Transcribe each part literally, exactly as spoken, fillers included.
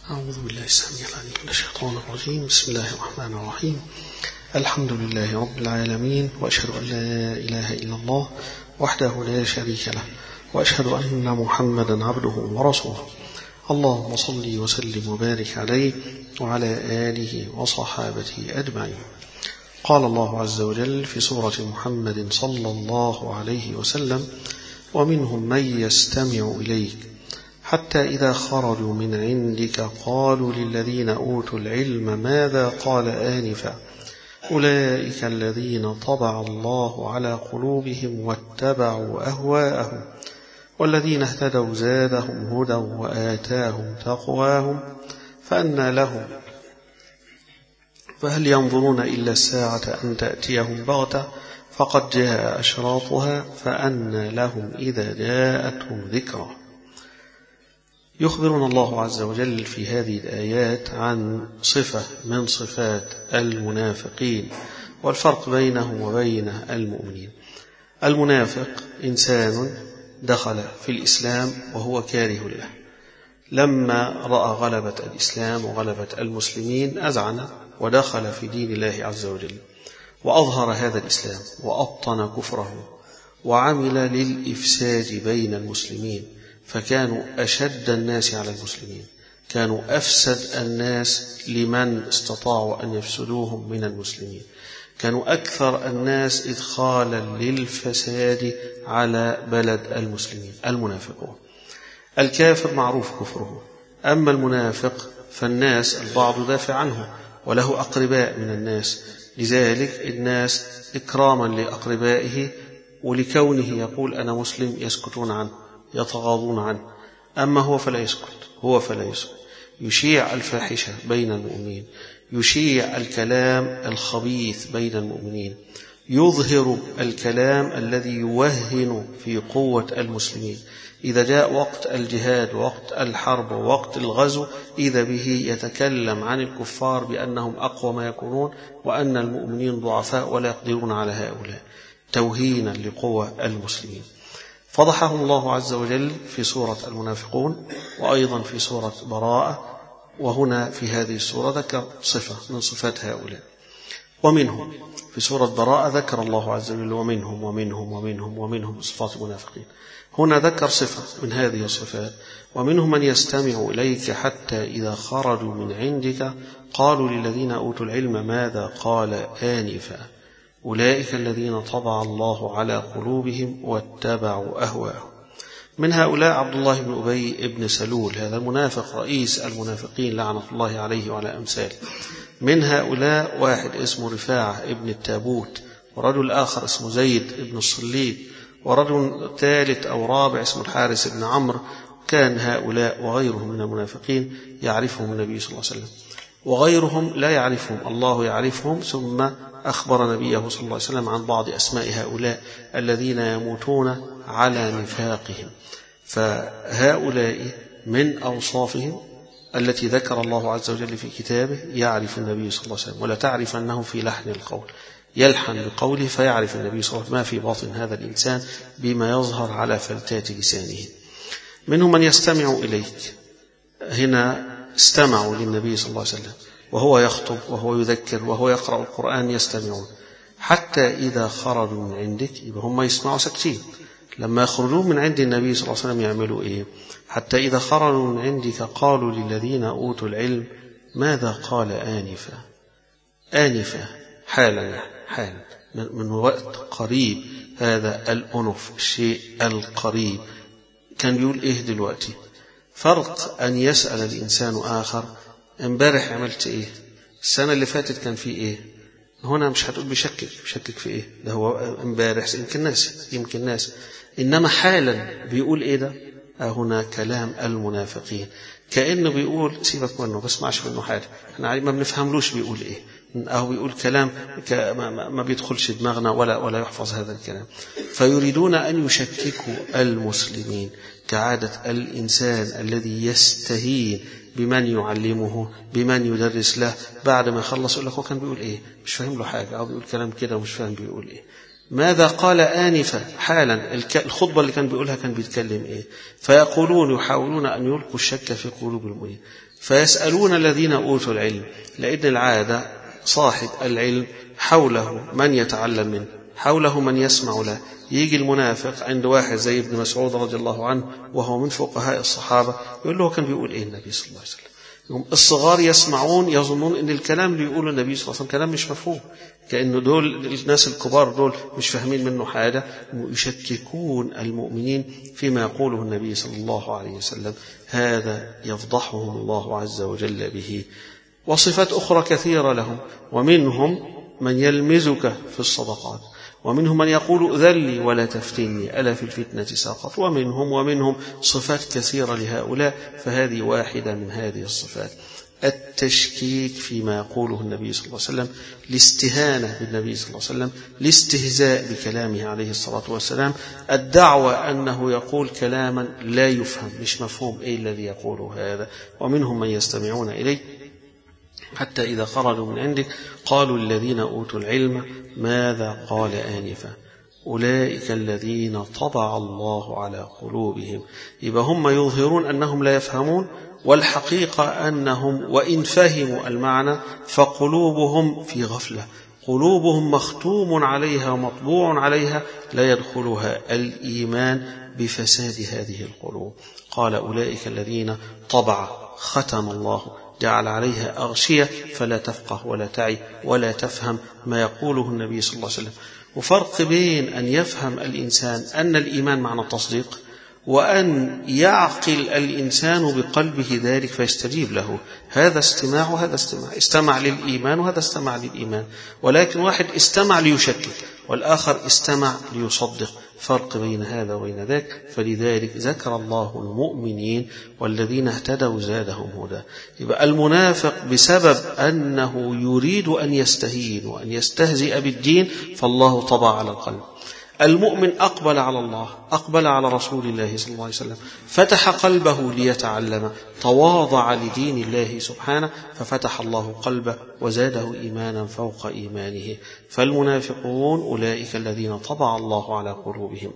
أعوذ بالله السميع العليم من الشيطان الرجيم. بسم الله الرحمن الرحيم. الحمد لله رب العالمين، وأشهد أن لا إله إلا الله وحده لا شريك له، وأشهد أن محمدا عبده ورسوله. اللهم صل وسلم وبارك عليه وعلى آله وصحابته أجمعين. قال الله عز وجل في سورة محمد صلى الله عليه وسلم: ومنهم من يستمع إليك حتى إذا خرجوا من عندك قالوا للذين أوتوا العلم ماذا قال آنفا أولئك الذين طبع الله على قلوبهم واتبعوا أهواءهم والذين اهتدوا زادهم هدى وآتاهم تقواهم فأنى لهم فهل ينظرون إلا الساعة أن تأتيهم بغتة فقد جاء أشراطها فأنى لهم إذا جاءتهم ذكرى. يخبرنا الله عز وجل في هذه الآيات عن صفة من صفات المنافقين والفرق بينهم وبين المؤمنين. المنافق إنسان دخل في الإسلام وهو كاره له، لما رأى غلبة الإسلام وغلبة المسلمين أذعن ودخل في دين الله عز وجل وأظهر هذا الإسلام وأبطن كفره وعمل للإفساد بين المسلمين، فكانوا أشد الناس على المسلمين، كانوا أفسد الناس لمن استطاعوا أن يفسدوهم من المسلمين، كانوا أكثر الناس إدخالا للفساد على بلد المسلمين. المنافقون. الكافر معروف كفره، أما المنافق فالناس البعض دافع عنه وله أقرباء من الناس، لذلك الناس إكراما لأقربائه ولكونه يقول أنا مسلم يسكتون عنه يتغاضون عنه، أما هو فلا يسكت، هو فلا يسكت، يشيع الفاحشة بين المؤمنين، يشيع الكلام الخبيث بين المؤمنين، يظهر الكلام الذي يوهن في قوة المسلمين. إذا جاء وقت الجهاد ووقت الحرب ووقت الغزو إذا به يتكلم عن الكفار بأنهم أقوى ما يكونون وأن المؤمنين ضعفاء ولا يقدرون على هؤلاء، توهينا لقوة المسلمين. فضحهم الله عز وجل في سورة المنافقون وأيضا في سورة براءة، وهنا في هذه السورة ذكر صفة من صفات هؤلاء. ومنهم في سورة براءة ذكر الله عز وجل ومنهم ومنهم ومنهم ومنهم صفات المنافقين، هنا ذكر صفة من هذه الصفات: ومنهم من يستمع إليك حتى إذا خرجوا من عندك قالوا للذين أوتوا العلم ماذا قال آنفا أولئك الذين طبع الله على قلوبهم واتبعوا أهواءهم. من هؤلاء عبد الله بن أبي بن سلول، هذا المنافق رئيس المنافقين لعنة الله عليه وعلى أمثاله. من هؤلاء واحد اسمه رفاعة ابن التابوت، ورجل آخر اسمه زيد ابن الصليب، ورجل ثالث أو رابع اسمه الحارث بن عمرو. كان هؤلاء وغيرهم من المنافقين يعرفهم النبي صلى الله عليه وسلم، وغيرهم لا يعرفهم، الله يعرفهم. ثم أخبر نبيه صلى الله عليه وسلم عن بعض أسماء هؤلاء الذين يموتون على نفاقهم. فهؤلاء من أوصافهم التي ذكر الله عز وجل في كتابه يعرف النبي صلى الله عليه وسلم، ولا تعرف أنه في لحن القول، يلحن بقوله فيعرف النبي صلى الله عليه وسلم ما في باطن هذا الإنسان بما يظهر على فلتات لسانه. منهم من يستمع إليك، هنا استمعوا للنبي صلى الله عليه وسلم وهو يخطب وهو يذكر وهو يقرأ القرآن، يستمعون حتى إذا خرجوا من عندك، يبقى هم يسمعوا سكتين. لما يخرجوا من عند النبي صلى الله عليه وسلم يعملوا إيه؟ حتى إذا خرجوا من عندك قالوا للذين أوتوا العلم ماذا قال آنفا. آنفا حالا، حالا من وقت قريب، هذا الأنف الشيء القريب. كان بيقول إيه دلوقتي؟ فرق أن يسأل الإنسان آخر امبارح عملت إيه، السنة اللي فاتت كان في إيه. هنا مش هتقول بيشكك، بيشكك في إيه، ده هو امبارح يمكن ناس يمكن ناس إنما حالا بيقول إيه ده. هنا كلام المنافقين، كأنه بيقول سيبك منه، بسمعش منه حاجة، احنا ما بنفهملوش بيقول إيه، أو بيقول كلام ما بيدخلش دماغنا ولا ولا يحفظ هذا الكلام. فيريدون أن يشككوا المسلمين كعادة الإنسان الذي يستهين بمن يعلمه بمن يدرس له، بعد ما يخلص يقول لك هو كان بيقول إيه، مش فاهم له حاجة، أو بيقول كلام كده ومش فاهم بيقول إيه. ماذا قال آنفا حالا، الخطبة اللي كان بيقولها كان بيتكلم إيه. فيقولون يحاولون أن يلقوا الشك في قلوب المؤمنين، فيسألون الذين أوتوا العلم، لأن العادة صاحب العلم حوله من يتعلم منه، حوله من يسمع له. يجي المنافق عند واحد زي ابن مسعود رضي الله عنه وهو من فقهاء الصحابة، يقول له كان بيقول إيه النبي صلى الله عليه وسلم؟ الصغار يسمعون يظنون ان الكلام اللي يقوله النبي صلى الله عليه وسلم كلام مش مفهوم، كأنه دول الناس الكبار دول مش فاهمين منه حاجة، يشككون المؤمنين فيما يقوله النبي صلى الله عليه وسلم. هذا يفضحهم الله عز وجل به. وصفات أخرى كثيرة لهم، ومنهم من يلمزك في الصدقات، ومنهم من يقول ذلي ولا تفتني ألا في الفتنة ساقط، ومنهم ومنهم صفات كثيرة لهؤلاء. فهذه واحدة من هذه الصفات. التشكيك فيما يقوله النبي صلى الله عليه وسلم، الاستهانة بالنبي صلى الله عليه وسلم، الاستهزاء بكلامه عليه الصلاة والسلام، الدعوة أنه يقول كلاما لا يفهم، مش مفهوم إيه الذي يقوله هذا. ومنهم من يستمعون إليه حتى إذا خرجوا من عندك قالوا الذين أوتوا العلم ماذا قال آنفا أولئك الذين طبع الله على قلوبهم. يبقى هم يظهرون أنهم لا يفهمون، والحقيقة أنهم وإن فهموا المعنى فقلوبهم في غفلة، قلوبهم مختوم عليها ومطبوع عليها، لا يدخلها الإيمان بفساد هذه القلوب. قال أولئك الذين طبع ختم الله، جعل عليها أغشية فلا تفقه ولا تعي ولا تفهم ما يقوله النبي صلى الله عليه وسلم. وفرق بين أن يفهم الإنسان أن الإيمان معنى التصديق، وأن يعقل الإنسان بقلبه ذلك فيستجيب له. هذا استماع وهذا استماع، استمع للإيمان وهذا استمع للإيمان، ولكن واحد استمع ليشكك والآخر استمع ليصدق. فرق بين هذا وبين ذاك. فلذلك ذكر الله المؤمنين والذين اهتدوا زادهم هدى. يبقى المنافق بسبب أنه يريد أن يستهين وأن يستهزئ بالدين فالله طبع على القلب. المؤمن أقبل على الله، أقبل على رسول الله صلى الله عليه وسلم، فتح قلبه ليتعلم، تواضع لدين الله سبحانه ففتح الله قلبه وزاده إيمانا فوق إيمانه. فالمنافقون أولئك الذين طبع الله على قلوبهم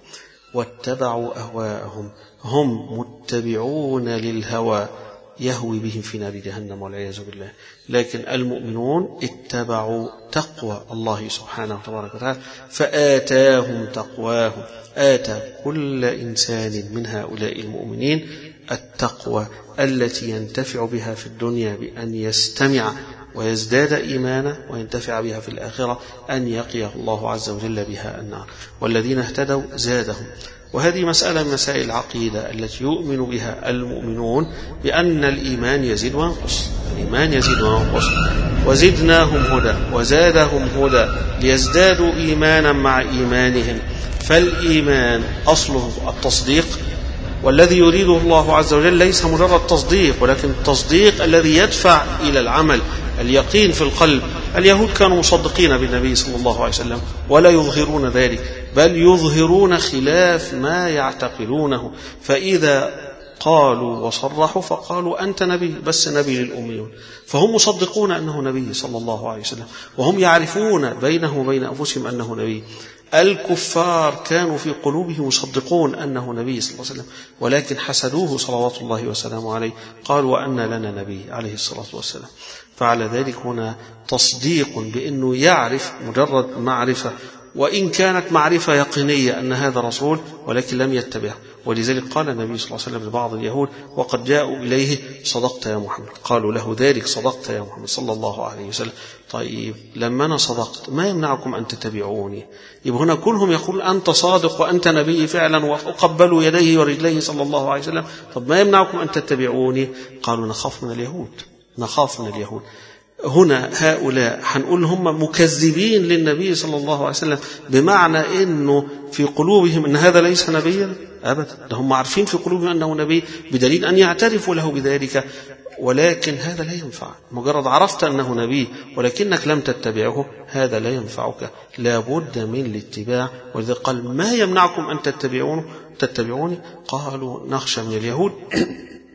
واتبعوا أهواءهم، هم متبعون للهوى يهوي بهم في نار جهنم والعياذ بالله. لكن المؤمنون اتبعوا تقوى الله سبحانه وتبارك وتعالى فآتاهم تقواهم. آتى كل إنسان من هؤلاء المؤمنين التقوى التي ينتفع بها في الدنيا بأن يستمع ويزداد إيمانا، وينتفع بها في الآخرة أن يقيه الله عز وجل بها النار. والذين اهتدوا زادهم. وهذه مسألة من مسائل العقيدة التي يؤمن بها المؤمنون بأن الإيمان يزيد وينقص، الإيمان يزيد وينقص. وزدناهم هدى وزادهم هدى ليزدادوا إيمانا مع إيمانهم. فالإيمان أصله التصديق، والذي يريده الله عز وجل ليس مجرد تصديق، ولكن التصديق الذي يدفع إلى العمل، اليقين في القلب. اليهود كانوا مصدقين بالنبي صلى الله عليه وسلم ولا يظهرون ذلك، بل يظهرون خلاف ما يعتقدونه. فإذا قالوا وصرحوا فقالوا أنت نبي، بس نبي للأميون. فهم مصدقون أنه نبي صلى الله عليه وسلم، وهم يعرفون بينهم وبين أنفسهم أنه نبي. الكفار كانوا في قلوبهم يصدقون أنه نبي صلى الله عليه وسلم، ولكن حسدوه صلوات الله وسلامه عليه، قالوا وأن لنا نبي عليه الصلاة والسلام. فعلى ذلك هنا تصديق بأنه يعرف مجرد معرفة، وإن كانت معرفة يقينية أن هذا رسول، ولكن لم يتبعه. ولذلك قال النبي صلى الله عليه وسلم لبعض اليهود وقد جاءوا إليه صدقت يا محمد، قالوا له ذلك صدقت يا محمد صلى الله عليه وسلم. طيب لما أنا صدقت ما يمنعكم أن تتبعوني؟ يبقى هنا كلهم يقول أنت صادق وأنت نبي فعلا، وقبلوا يديه ورجليه صلى الله عليه وسلم. طب ما يمنعكم أن تتبعوني؟ قالوا نخاف من اليهود، نخاف من اليهود. هنا هؤلاء هنقول هم مكذبين للنبي صلى الله عليه وسلم، بمعنى أنه في قلوبهم أن هذا ليس نبيا أبدا، ده هم عارفين في قلوبهم أنه نبي بدليل أن يعترفوا له بذلك. ولكن هذا لا ينفع، مجرد عرفت أنه نبي ولكنك لم تتبعه هذا لا ينفعك، لا بد من الاتباع. ولذلك قال ما يمنعكم أن تتبعونه تتبعوني؟ قالوا نخشى من اليهود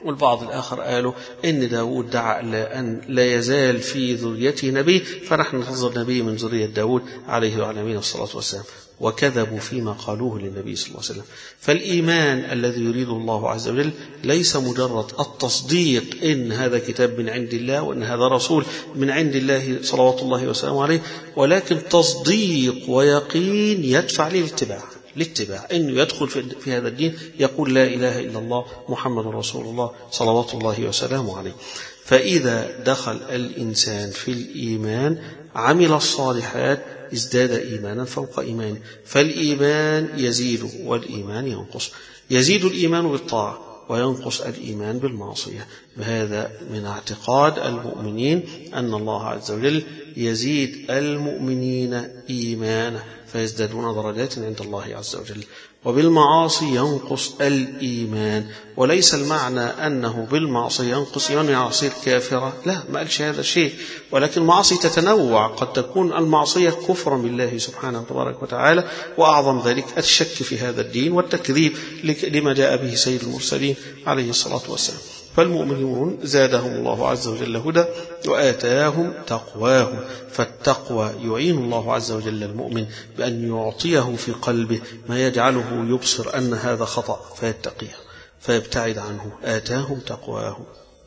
والبعض الآخر قالوا إن داود دعا أن لا يزال في ذريته نبي، فنحن ننتظر نبي من ذرية داود عليه وعلى نبينا الصلاة والسلام. وكذبوا فيما قالوه للنبي صلى الله عليه وسلم. فالإيمان الذي يريده الله عز وجل ليس مجرد التصديق إن هذا كتاب من عند الله وإن هذا رسول من عند الله صلوات الله وسلامه عليه، ولكن تصديق ويقين يدفع للاتباع الاتباع إنه يدخل في هذا الدين، يقول لا إله إلا الله محمد رسول الله صلوات الله وسلامه عليه. فإذا دخل الإنسان في الإيمان عمل الصالحات ازداد إيمانا فوق إيمانه، فالإيمان يزيد والإيمان ينقص، يزيد الإيمان بالطاعة وينقص الإيمان بالمعصية. هذا من اعتقاد المؤمنين أن الله عز وجل يزيد المؤمنين إيمانا فيزدادون درجات عند الله عز وجل، وبالمعاصي ينقص الإيمان. وليس المعنى أنه بالمعصية ينقص إيمان يصير كافرة، لا، ما قالش هذا الشيء، ولكن المعاصي تتنوع، قد تكون المعصية كفرا بالله سبحانه وتبارك وتعالى، وأعظم ذلك الشك في هذا الدين والتكذيب لما جاء به سيد المرسلين عليه الصلاة والسلام. فالمؤمنون زادهم الله عز وجل هدى وآتاهم تقواهم، فالتقوى يعين الله عز وجل المؤمن بأن يعطيه في قلبه ما يجعله يبصر أن هذا خطأ فيتقيه فيبتعد عنه. آتاهم تقواهم.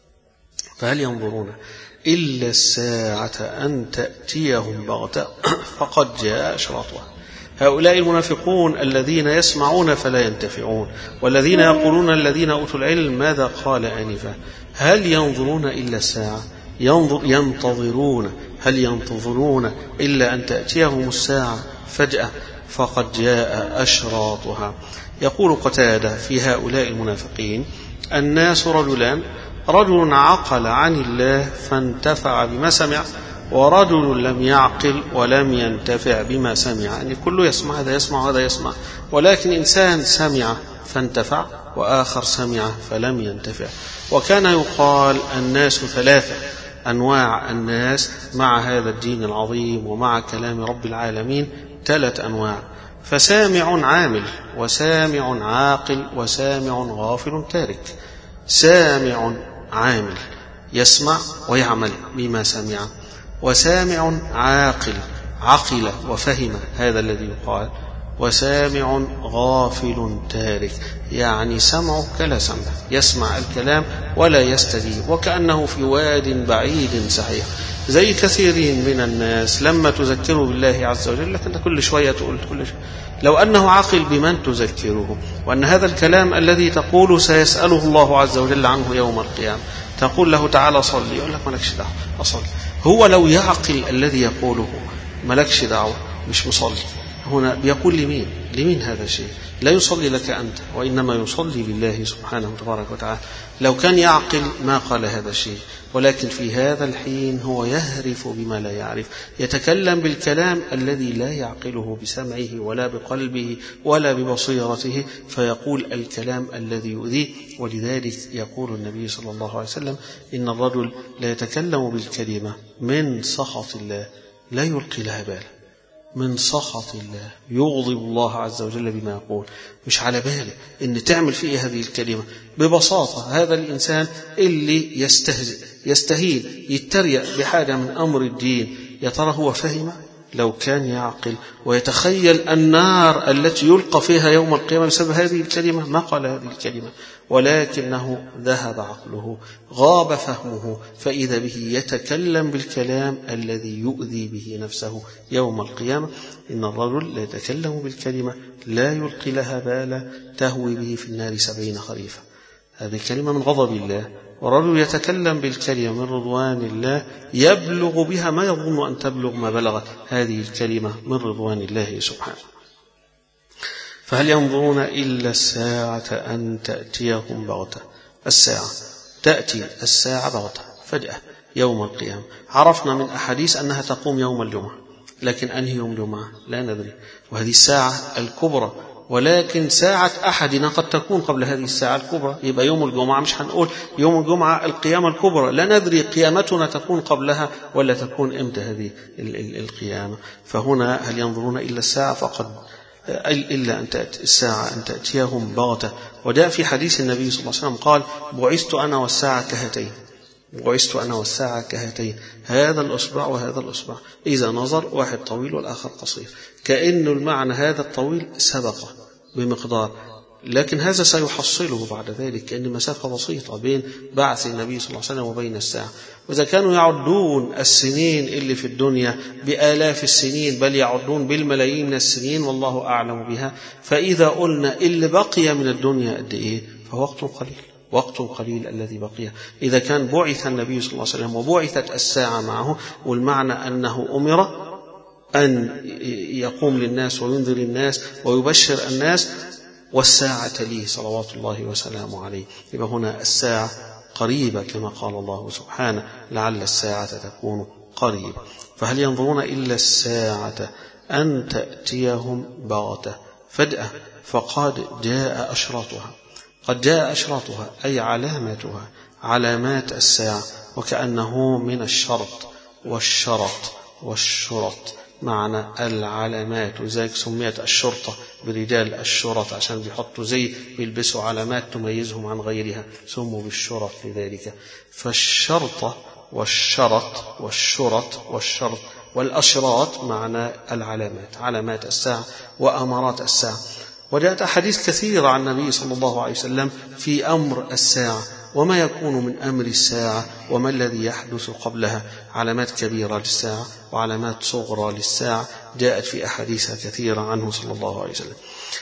فهل ينظرون إلا الساعة أن تأتيهم بغتة فقد جاء أشراطها. هؤلاء المنافقون الذين يسمعون فلا ينتفعون، والذين يقولون الذين أوتوا العلم ماذا قال آنفا. هل ينظرون إلا الساعة؟ ينظر ينتظرون هل ينتظرون إلا أن تأتيهم الساعة فجأة فقد جاء أشراطها. يقول قتادة في هؤلاء المنافقين: الناس رجلان، رجل عقل عن الله فانتفع بما سمع، ورجل لم يعقل ولم ينتفع بما سمع. يعني كله يسمع، هذا يسمع وهذا يسمع، ولكن إنسان سمع فانتفع وآخر سمع فلم ينتفع. وكان يقال الناس ثلاثة، أنواع الناس مع هذا الدين العظيم ومع كلام رب العالمين ثلاث أنواع: فسامع عامل، وسامع عاقل، وسامع غافل تارك. سامع عامل يسمع ويعمل بما سمع، وسامع عاقل عقل وفهم هذا الذي يقال، وسامع غافل تارك، يعني سمع كلا سمع، يسمع الكلام ولا يستجيب، وكأنه في واد بعيد صحيح. زي كثيرين من الناس لما تذكروا بالله عز وجل لكن كل شوية تقول كل شوية. لو أنه عاقل بمن تذكره، وأن هذا الكلام الذي تقول سيسأله الله عز وجل عنه يوم القيامة، تقول له تعالى صلي، يقول لك ملكش دعوة أصلي. هو لو يعقل الذي يقوله ملكش دعوة مش مصلي، هنا بيقول لمين؟ لمين هذا الشيء؟ لا يصلي لك أنت، وإنما يصلي لله سبحانه وتبارك وتعالى. لو كان يعقل ما قال هذا الشيء، ولكن في هذا الحين هو يهرف بما لا يعرف، يتكلم بالكلام الذي لا يعقله بسمعه ولا بقلبه ولا ببصيرته، فيقول الكلام الذي يؤذيه. ولذلك يقول النبي صلى الله عليه وسلم: إن الرجل لا يتكلم بالكلمة من سخط الله لا يلقي لها بالا، من سخط الله يغضب الله عز وجل بما يقول، مش على باله ان تعمل فيه هذه الكلمة. ببساطة هذا الإنسان اللي يستهزئ يستهين يتريق بحاجة من أمر الدين، يا ترى هو فهم؟ لو كان يعقل ويتخيل النار التي يلقى فيها يوم القيامة بسبب هذه الكلمة ما قال هذه الكلمة، ولكنه ذهب عقله، غاب فهمه، فإذا به يتكلم بالكلام الذي يؤذي به نفسه يوم القيامة. إن الرجل لا يتكلم بالكلمة لا يلقي لها بالا تهوي به في النار سبعين خريفا. هذه الكلمة من غضب الله. ورجل يتكلم بالكلمة من رضوان الله يبلغ بها ما يظن أن تبلغ ما بلغت هذه الكلمة من رضوان الله سبحانه. فهل ينظرون إلا الساعة أن تأتيهم بغتة. الساعة تأتي الساعة بغتة فجأة يوم القيامة. عرفنا من أحاديث أنها تقوم يوم الجمعة، لكن أنهي يوم الجمعة لا ندري، وهذه الساعة الكبرى، ولكن ساعة أحدنا قد تكون قبل هذه الساعة الكبرى. يبقى يوم الجمعة مش هنقول يوم الجمعة القيامة الكبرى، لا ندري قيامتنا تكون قبلها ولا تكون إمتى هذه القيامة. فهنا هل ينظرون إلا الساعة فقد إلا أن تأتي الساعة أن تأتيهم بغتة. وجاء في حديث النبي صلى الله عليه وسلم قال بعثت أنا والساعة كهاتين، بعثت أنا والساعة كهاتين، هذا الأصبع وهذا الأصبع، إذا نظر واحد طويل والآخر قصير، كأنه المعنى هذا الطويل سبقه بمقدار، لكن هذا سيحصله بعد ذلك، كأن مسافة بسيطة بين بعث النبي صلى الله عليه وسلم وبين الساعة. وإذا كانوا يعدون السنين اللي في الدنيا بآلاف السنين، بل يعدون بالملايين من السنين والله أعلم بها، فإذا قلنا اللي بقي من الدنيا قد إيه، فوقت قليل، وقت قليل الذي بقي. إذا كان بعث النبي صلى الله عليه وسلم وبعثت الساعة معه، والمعنى أنه أمر أن يقوم للناس وينذر الناس ويبشر الناس، والساعة لي صلوات الله وسلامه عليه. يبقى هنا الساعة قريبة كما قال الله سبحانه لعل الساعة تكون قريبة. فهل ينظرون إلا الساعة أن تأتيهم بغتة فجأة فقد جاء أشراطها. قد جاء أشراطها أي علاماتها، علامات الساعة، وكأنه من الشرط والشرط والشرط معنى العلامات، وذلك سميت الشرطة برجال الشرط عشان بيحطوا زي بيلبسوا علامات تميزهم عن غيرها، سموا بالشرط لذلك. فالشرطة والشرط والشرط والشرط والأشراط معنى العلامات، علامات الساعة وأمارات الساعة. وجاءت أحاديث كثيرة عن النبي صلى الله عليه وسلم في أمر الساعة وما يكون من أمر الساعة وما الذي يحدث قبلها، علامات كبيرة للساعة وعلامات صغرى للساعة جاءت في أحاديث كثيرة عنه صلى الله عليه وسلم.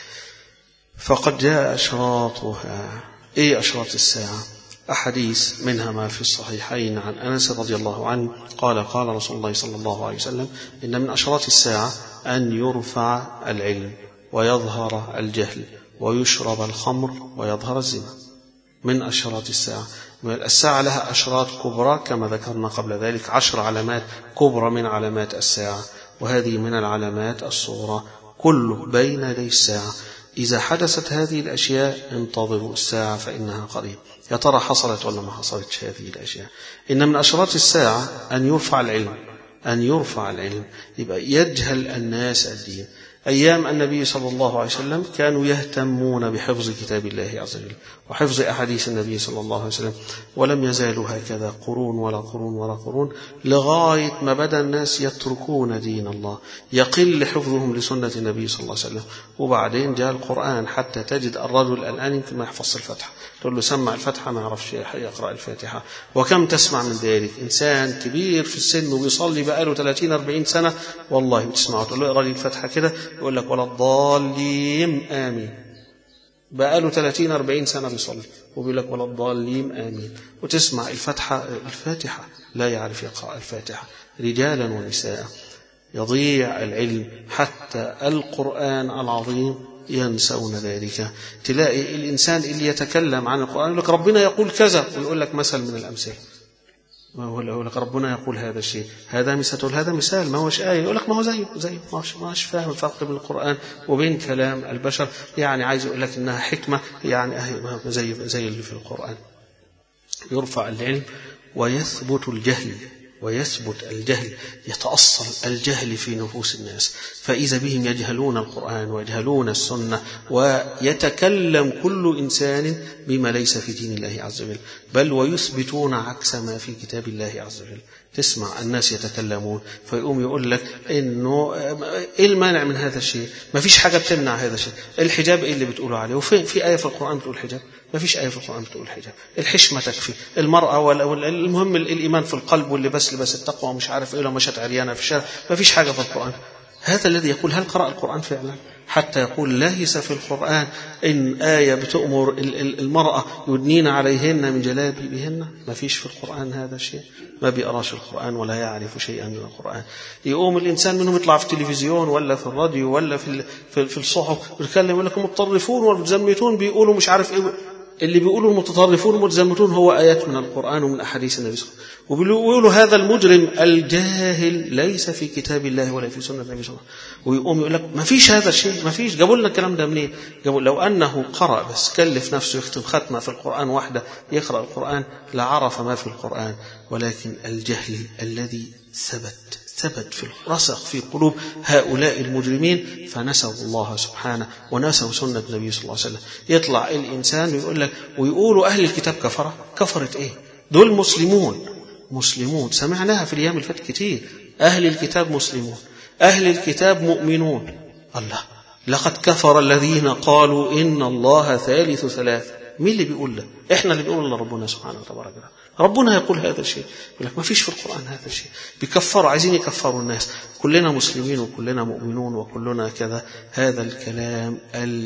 فقد جاء أشراطها. إيه أشراط الساعة؟ أحاديث منها ما في الصحيحين عن أنس رضي الله عنه قال قال رسول الله صلى الله عليه وسلم إن من أشراط الساعة أن يرفع العلم ويظهر الجهل ويشرب الخمر ويظهر الزنا. من أشراط الساعة. الساعة لها أشراط كبرى كما ذكرنا قبل ذلك، عشر علامات كبرى من علامات الساعة، وهذه من العلامات الصغرى، كل بين يدي الساعة. إذا حدثت هذه الأشياء انتظروا الساعة فإنها قريب. يا ترى حصلت ولا ما حصلتش هذه الأشياء؟ إن من أشراط الساعة أن يرفع العلم، أن يرفع العلم، يبقى يجهل الناس الدين. أيام النبي صلى الله عليه وسلم كانوا يهتمون بحفظ كتاب الله عز وجل وحفظ أحاديث النبي صلى الله عليه وسلم، ولم يزالوا هكذا قرون ولا قرون ولا قرون، لغاية ما بدأ الناس يتركون دين الله، يقل حفظهم لسنة النبي صلى الله عليه وسلم. وبعدين جاء القرآن، حتى تجد الرجل الآن يمكن ما يحفظ الفتحة، تقول له سمع الفتحة ما يعرفش يقرأ الفاتحة. وكم تسمع من ذلك إنسان كبير في السن وبيصلي بقاله ثلاثين أربعين سنة، والله بتسمعه تقول له اقرأ لي الفتحة كده يقول لك ولا الضالين آمين. بقاله ثلاثين أربعين سنة بيصلي وبيقول لك ولا الضالين آمين. وتسمع الفتحة الفاتحة لا يعرف يقرأ الفاتحة، رجالا ونساء. يضيع العلم حتى القرآن العظيم ينسون ذلك. تلاقي الإنسان اللي يتكلم عن القرآن يقول لك ربنا يقول كذا، ويقول لك مثل من الأمثال، ما هو يقول لك ربنا يقول هذا الشيء، هذا مثال، هذا مثال ما هوش آية، يقول لك ما هو زيه زيه ما هوش فاهم الفرق بين القرآن وبين كلام البشر، يعني عايز يقول لك إنها حكمة، يعني زي زي اللي في القرآن. يرفع العلم ويثبت الجهل، ويثبت الجهل، يتأصل الجهل في نفوس الناس، فإذا بهم يجهلون القرآن ويجهلون السنة، ويتكلم كل إنسان بما ليس في دين الله عز وجل، بل ويثبتون عكس ما في كتاب الله عز وجل. تسمع الناس يتكلمون فيقوم يقول لك إنه إيه المانع من هذا الشيء؟ ما فيش حاجة بتمنع هذا الشيء. الحجاب إيه اللي بتقولوا عليه؟ وفي في آية في القرآن بتقول حجاب؟ ما فيش آية في القرآن بتقول حجاب. الحشمة تكفي المرأة، والمهم الإيمان في القلب واللباس لباس التقوى ومش عارف إيه لو مشت عريانة في الشارع. ما فيش حاجة في القرآن. هذا الذي يقول هل قرأ القرآن فعلا؟ حتى يقول ليس في القرآن إن آية بتأمر المرأة يدنين عليهن من جلابيبهن. ما فيش في القرآن هذا الشيء. ما بيقراش القرآن ولا يعرف شيئا من القرآن. يقوم الإنسان منهم يطلع في التلفزيون ولا في الراديو ولا في في الصحف ويتكلم يقول لكم المتطرفون والمتزمتون بيقولوا مش عارف إيه. اللي بيقولوا المتطرفون والمتزمتون هو آيات من القرآن ومن أحاديث النبي صلى الله عليه وسلم. وبيقولوا هذا المجرم الجاهل ليس في كتاب الله ولا في سنة النبي صلى الله عليه وسلم. ويقوم يقول لك ما فيش هذا الشيء، ما فيش. جابوا لنا الكلام ده منين؟ جابوا لو أنه قرأ بس كلف نفسه يختم ختمة في القرآن واحدة يقرأ القرآن لعرف ما في القرآن. ولكن الجهل الذي ثبت ثبت في رسخ في قلوب هؤلاء المجرمين، فنسوا الله سبحانه ونسوا سنة النبي صلى الله عليه وسلم. يطلع الإنسان ويقول لك ويقولوا أهل الكتاب كفرة. كفرت إيه؟ دول مسلمون. مسلمون سمعناها في الأيام اللي فاتت كتير. أهل الكتاب مسلمون، أهل الكتاب مؤمنون. الله، لقد كفر الذين قالوا إن الله ثالث ثلاثة. مين اللي بيقول ده؟ إحنا اللي بنقول لربنا سبحانه وتعالى. ربنا يقول هذا الشيء، يقول لك ما فيش في القرآن هذا الشيء. بيكفروا، عايزين يكفروا الناس. كلنا مسلمين وكلنا مؤمنون وكلنا كذا. هذا الكلام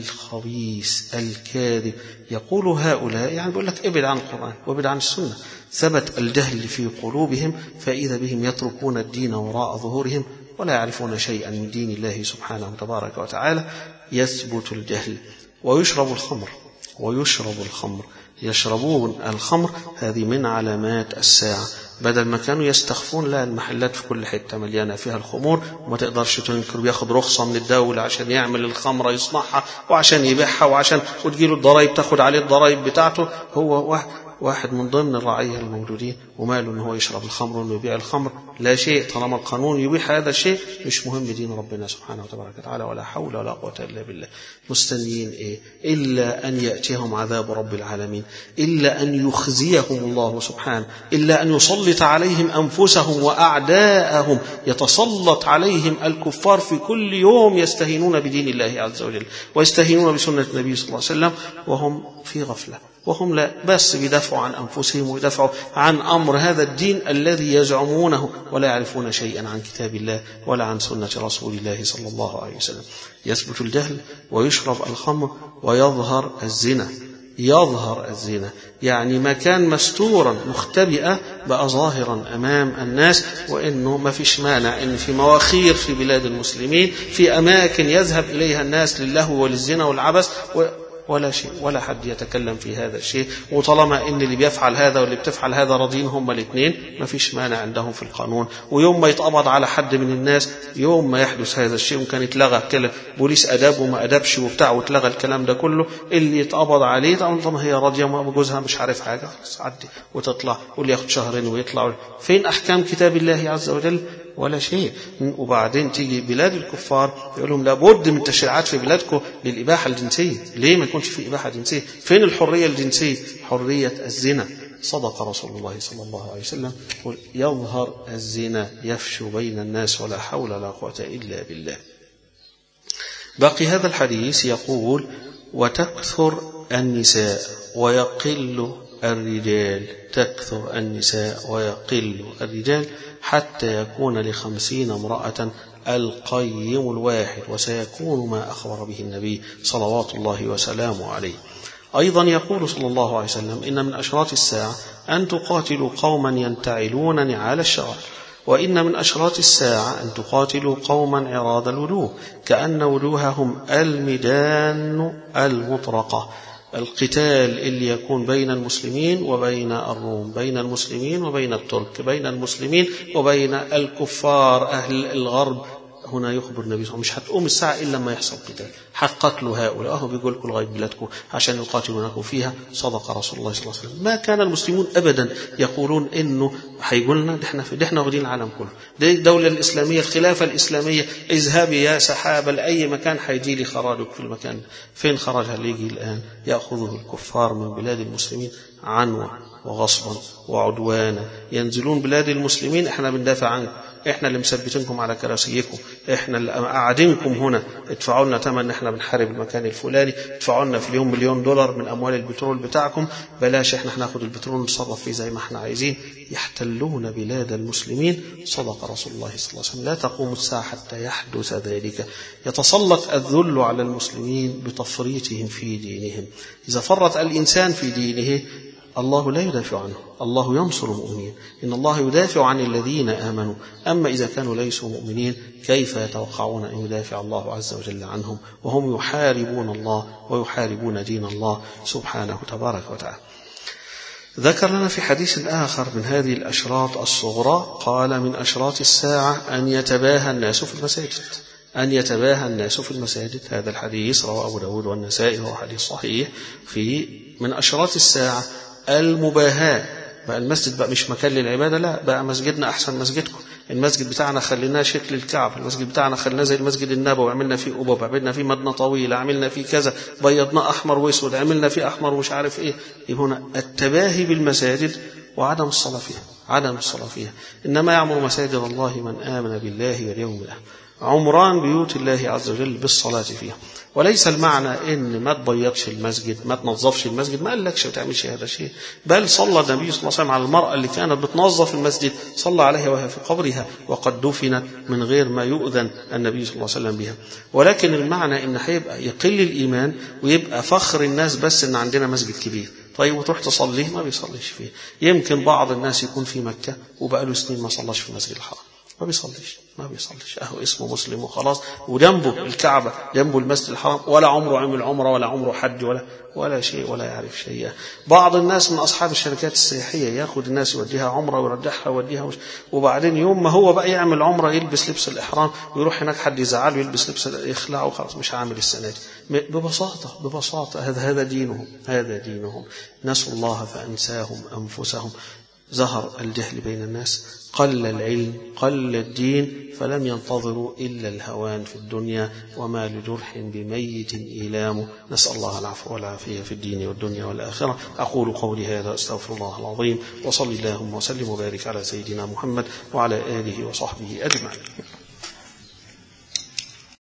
الخبيث الكاذب يقول هؤلاء، يعني بيقول لك ابعد عن القرآن وابعد عن السنة. ثبت الجهل في قلوبهم، فإذا بهم يتركون الدين وراء ظهورهم ولا يعرفون شيئا من دين الله سبحانه وتبارك وتعالى. يثبت الجهل ويشرب الخمر. ويشرب الخمر يشربون الخمر. هذه من علامات الساعة. بدل ما كانوا يستخفون، لا، المحلات في كل حتة مليانة فيها الخمور وما تقدرش تنكر. بياخد رخصة من الدولة عشان يعمل الخمرة، يصنعها وعشان يبيعها وعشان وتجيله الضرائب، تاخد عليه الضرائب بتاعته. هو واحد من ضمن الرعية الموجودين، وماله انه هو يشرب الخمر وانه يبيع الخمر؟ لا شيء، طالما القانون يبيح هذا الشيء مش مهم دين ربنا سبحانه وتبارك وتعالى. ولا حول ولا قوة إلا بالله. مستنيين إيه؟ إلا أن يأتيهم عذاب رب العالمين، إلا أن يخزيهم الله سبحانه، إلا أن يسلط عليهم أنفسهم وأعداءهم. يتسلط عليهم الكفار في كل يوم يستهينون بدين الله عز وجل ويستهينون بسنة النبي صلى الله عليه وسلم وهم في غفلة، وهم لا بس بيدافعوا عن أنفسهم ويدافعوا عن أمر هذا الدين الذي يزعمونه، ولا يعرفون شيئا عن كتاب الله ولا عن سنة رسول الله صلى الله عليه وسلم. يثبت الجهل ويشرب الخمر ويظهر الزنا. يظهر الزنا يعني ما كان مستورا مختبئا بقى ظاهرا أمام الناس. وإنه ما فيش مانع إن في مواخير في بلاد المسلمين، في أماكن يذهب إليها الناس للهو وللزنا والعبث، ولا شيء، ولا حد يتكلم في هذا الشيء. وطالما ان اللي بيفعل هذا واللي بتفعل هذا راضين هم الاثنين، ما فيش مانع عندهم في القانون. ويوم ما يتقبض على حد من الناس، يوم ما يحدث هذا الشيء، وكان يتلغى كده بوليس اداب وما ادبش وبتاع وتلغى الكلام ده كله، اللي يتقبض عليه طالما هي راضيه وجوزها مش عارف حاجه، خلاص عدي وتطلع، واللي ياخد شهرين ويطلع. فين احكام كتاب الله عز وجل؟ ولا شيء. وبعدين تيجي بلاد الكفار يقول لهم لابد من تشريعات في بلادكم للإباحة الجنسية. ليه ما يكونش في إباحة جنسية؟ فين الحرية الجنسية؟ حرية الزنا. صدق رسول الله صلى الله عليه وسلم، يظهر الزنا يفشو بين الناس ولا حول ولا قوة إلا بالله. باقي هذا الحديث يقول وتكثر النساء ويقل الرجال. تكثر النساء ويقل الرجال حتى يكون لخمسين امرأة القيم الواحد، وسيكون ما أخبر به النبي صلوات الله وسلامه عليه. أيضا يقول صلى الله عليه وسلم إن من أشراط الساعة أن تقاتلوا قوما ينتعلون نعال الشرع، وإن من أشراط الساعة أن تقاتلوا قوما عراض الوجوه كأن وجوههم المدان المطرقة. القتال اللي يكون بين المسلمين وبين الروم، بين المسلمين وبين الترك، بين المسلمين وبين الكفار أهل الغرب. هنا يخبر النبي صلى الله عليه وسلم مش هتقوم الساعة إلا لما يحصل قتال، هتقتلوا هؤلاء. أهو بيقول لكم لغاية بلادكم عشان يقاتلونكم فيها. صدق رسول الله صلى الله عليه وسلم. ما كان المسلمون أبدا يقولون إنه هيقولنا احنا في احنا واخدين العالم كله، دي الدولة الإسلامية، الخلافة الإسلامية، اذهبي يا سحابة لأي مكان هيجي لي خراجك في المكان. فين خرجها اللي يجي الآن؟ يأخذه الكفار من بلاد المسلمين عنوة وغصبا وعدوانا. ينزلون بلاد المسلمين، احنا بندافع عنكم، احنا اللي مثبتينكم على كراسيكم، احنا اللي قاعدينكم هنا، ادفعوا لنا ثمن ان احنا بنحارب المكان الفلاني، ادفعوا لنا في اليوم مليون دولار من اموال البترول بتاعكم، بلاش احنا هناخد البترول نتصرف فيه زي ما احنا عايزين. يحتلون بلاد المسلمين. صدق رسول الله صلى الله عليه وسلم. لا تقوم الساعة حتى يحدث ذلك. يتسلط الذل على المسلمين بتفريطهم في دينهم. إذا فرط الإنسان في دينه الله لا يدافع عنه، الله ينصر المؤمنين، إن الله يدافع عن الذين آمنوا. أما إذا كانوا ليسوا مؤمنين كيف يتوقعون أن يدافع الله عز وجل عنهم وهم يحاربون الله ويحاربون دين الله سبحانه تبارك وتعالى. ذكر لنا في حديث آخر من هذه الأشراط الصغرى، قال من أشراط الساعة أن يتباهى الناس في المساجد. أن يتباهى الناس في المساجد. هذا الحديث رواه أبو داود والنسائي وهو حديث صحيح. في من أشراط الساعة المباهاة بقى المسجد بقى مش مكان للعبادة، لا بقى مسجدنا أحسن مسجدكم. المسجد بتاعنا خليناه شكل الكعب، المسجد بتاعنا خليناه زي المسجد النبوي، عملنا فيه قبب، عملنا فيه مدنة طويلة، عملنا فيه كذا، بيضناه أحمر وأسود، عملنا فيه أحمر ومش عارف إيه. هنا التباهي بالمساجد وعدم الصلاة فيها، عدم الصلاة فيها. إنما يعمر مساجد الله من آمن بالله واليوم الآخر، عمران بيوت الله عز وجل بالصلاة فيها. وليس المعنى إن ما تبيضش المسجد، ما تنظفش المسجد، ما قالكش ما تعملش هذا الشيء، بل صلى النبي صلى الله عليه وسلم على المرأة اللي كانت بتنظف المسجد، صلى عليها وهي في قبرها وقد دفنت من غير ما يؤذن النبي صلى الله عليه وسلم بها. ولكن المعنى إن هيبقى يقل الإيمان ويبقى فخر الناس بس إن عندنا مسجد كبير. طيب وتروح تصليه ما بيصليش فيه. يمكن بعض الناس يكون في مكة وبقى له سنين ما صلاش في المسجد الحرام، ما بيصليش ما بيصليش اهو اسمه مسلم وخلاص، وجنبه الكعبة جنبه المسجد الحرام، ولا عمره عمل عمره ولا عمره حج ولا ولا شيء ولا يعرف شيئا. بعض الناس من أصحاب الشركات السياحية ياخد الناس يوديها عمره ويرجعها ويوديها، وبعدين يوم ما هو بقى يعمل عمره يلبس لبس الإحرام ويروح هناك حد يزعله يلبس لبس يخلعه وخلاص مش هعمل السنة دي. ببساطة ببساطة هذا هذا دينهم هذا دينهم نسوا الله فأنساهم أنفسهم. ظهر الجهل بين الناس، قل العلم، قل الدين، فلم ينتظروا إلا الهوان في الدنيا، وما لجرح بميت إيلام. نسأل الله العفو والعافية في الدين والدنيا والآخرة. أقول قولي هذا أستغفر الله العظيم، وصلي اللهم وسلم وبارك على سيدنا محمد وعلى آله وصحبه أجمعين.